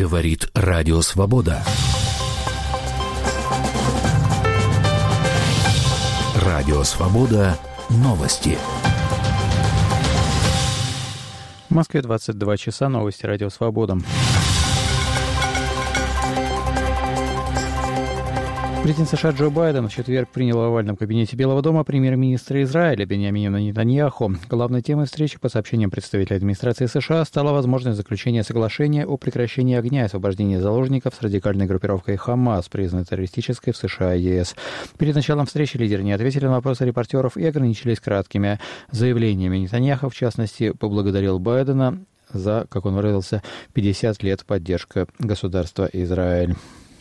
Говорит Радио Свобода. Радио Свобода. Новости. В Москве 22 часа. Новости Радио Свобода. Президент США Джо Байден в четверг принял в овальном кабинете Белого дома премьер-министра Израиля Биньямина Нетаньяху. Главной темой встречи, по сообщениям представителей администрации США, стала возможность заключения соглашения о прекращении огня и освобождении заложников с радикальной группировкой «Хамас», признанной террористической в США и ЕС. Перед началом встречи лидеры не ответили на вопросы репортеров и ограничились краткими заявлениями. Нетаньяху, в частности, поблагодарил Байдена за, как он выразился, 50 лет поддержки государства Израиль.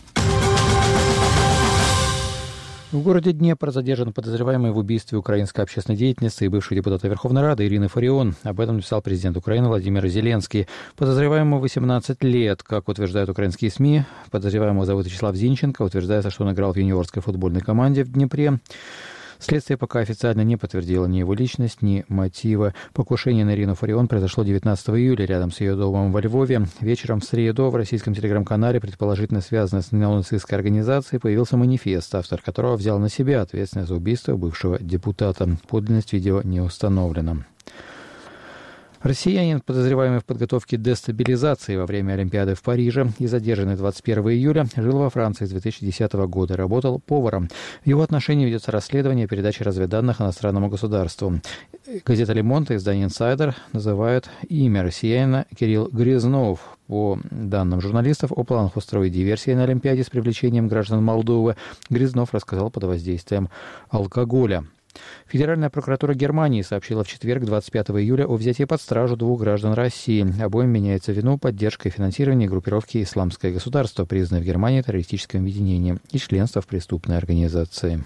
В городе Днепр задержан подозреваемый в убийстве украинской общественной деятельницы и бывшей депутата Верховной Рады Ирины Фарион. Об этом написал президент Украины Владимир Зеленский. Подозреваемому 18 лет. Как утверждают украинские СМИ, подозреваемого зовут Вячеслав Зинченко. Утверждается, что он играл в юниорской футбольной команде в Днепре. Следствие пока официально не подтвердило ни его личность, ни мотивы. Покушение на Ирину Фарион произошло 19 июля рядом с ее домом во Львове. Вечером в среду в российском телеграм-канале, предположительно связанной с неонацистской организацией, появился манифест, автор которого взял на себя ответственность за убийство бывшего депутата. Подлинность видео не установлена. Россиянин, подозреваемый в подготовке дестабилизации во время Олимпиады в Париже и задержанный 21 июля, жил во Франции с 2010 года, работал поваром. В его отношении ведется расследование передачи разведданных иностранному государству. Газета «Le Monde» и издание «Инсайдер» называют имя россиянина Кирилл Грязнов. По данным журналистов, о планах устроить диверсии на Олимпиаде с привлечением граждан Молдовы Грязнов рассказал под воздействием алкоголя. Федеральная прокуратура Германии сообщила в четверг, 25 июля, о взятии под стражу 2 граждан России. Обоим меняется вину поддержка и финансирование группировки «Исламское государство», признанной в Германии террористическим объединением, и членство в преступной организации.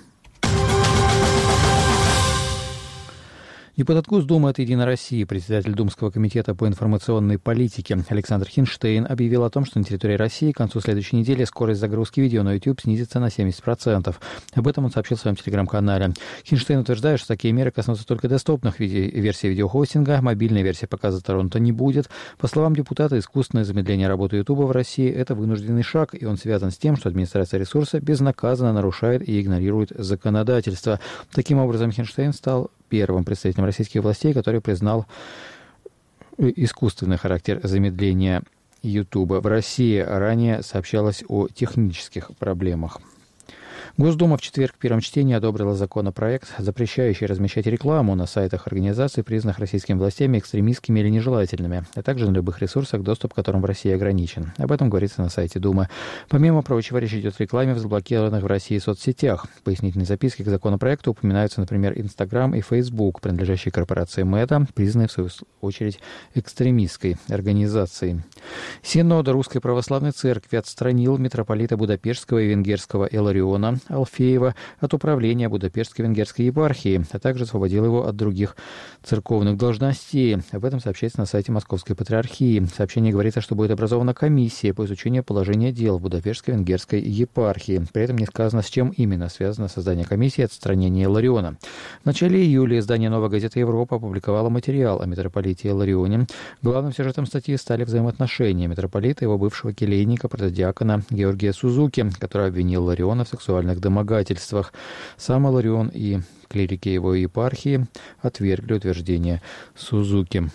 Депутат Госдумы от «Единой России», председатель Думского комитета по информационной политике Александр Хинштейн объявил о том, что на территории России к концу следующей недели скорость загрузки видео на YouTube снизится на 70%. Об этом он сообщил в своем телеграм-канале. Хинштейн утверждает, что такие меры коснутся только десктопных версий видеохостинга, мобильной версии показа тронута не будет. По словам депутата, искусственное замедление работы YouTube в России – это вынужденный шаг, и он связан с тем, что администрация ресурса безнаказанно нарушает и игнорирует законодательство. Таким образом, Хинштейн стал первым представителем российских властей, который признал искусственный характер замедления Ютуба в России. Ранее сообщалось о технических проблемах. Госдума в четверг в первом чтении одобрила законопроект, запрещающий размещать рекламу на сайтах организаций, признанных российскими властями экстремистскими или нежелательными, а также на любых ресурсах, доступ к которым в России ограничен. Об этом говорится на сайте Думы. Помимо прочего, речь идет о рекламе в заблокированных в России соцсетях. В пояснительной записке к законопроекту упоминаются, например, Инстаграм и Фейсбук, принадлежащие корпорации Мета, признанные в свою очередь экстремистской организацией. Синод Русской Православной Церкви отстранил митрополита Будапештского и Венгерского Илариона Алфеева от управления Будапештской венгерской епархии, а также освободил его от других церковных должностей. Об этом сообщается на сайте Московской Патриархии. В сообщении говорится, что будет образована комиссия по изучению положения дел в Будапештской венгерской епархии. При этом не сказано, с чем именно связано создание комиссии от отстранения Илариона. В начале июля издание «Новая газета Европа» опубликовало материал о митрополите Иларионе. Главным сюжетом статьи стали взаимоотношения митрополита и его бывшего келейника, протодиакона Георгия Сузуки, который обвинил Илариона в сексуальных домогательствах. Сам Иларион и клирики его епархии отвергли утверждение Сузуки.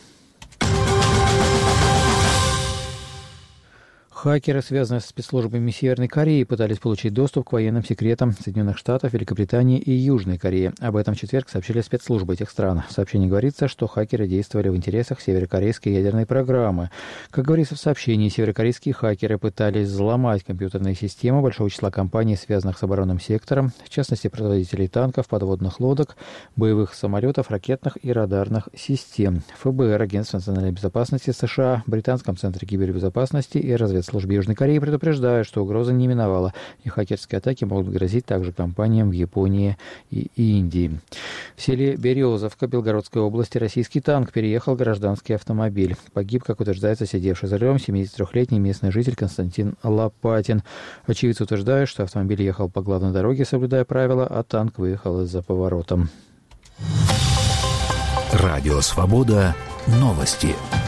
Хакеры, связанные с спецслужбами Северной Кореи, пытались получить доступ к военным секретам Соединенных Штатов, Великобритании и Южной Кореи. Об этом в четверг сообщили спецслужбы этих стран. В сообщении говорится, что хакеры действовали в интересах северокорейской ядерной программы. Как говорится в сообщении, северокорейские хакеры пытались взломать компьютерные системы большого числа компаний, связанных с оборонным сектором, в частности, производителей танков, подводных лодок, боевых самолетов, ракетных и радарных систем. ФБР, Агентство национальной безопасности США, Британском центре кибербезопасности и разведслужбе Южной Кореи предупреждают, что угроза не миновала, и хакерские атаки могут грозить также компаниям в Японии и Индии. В селе Березовка Белгородской области российский танк переехал гражданский автомобиль. Погиб, как утверждается, сидевший за рулем 73-летний местный житель Константин Лопатин. Очевидцы утверждают, что автомобиль ехал по главной дороге, соблюдая правила, а танк выехал из-за поворота. Радио «Свобода». Новости.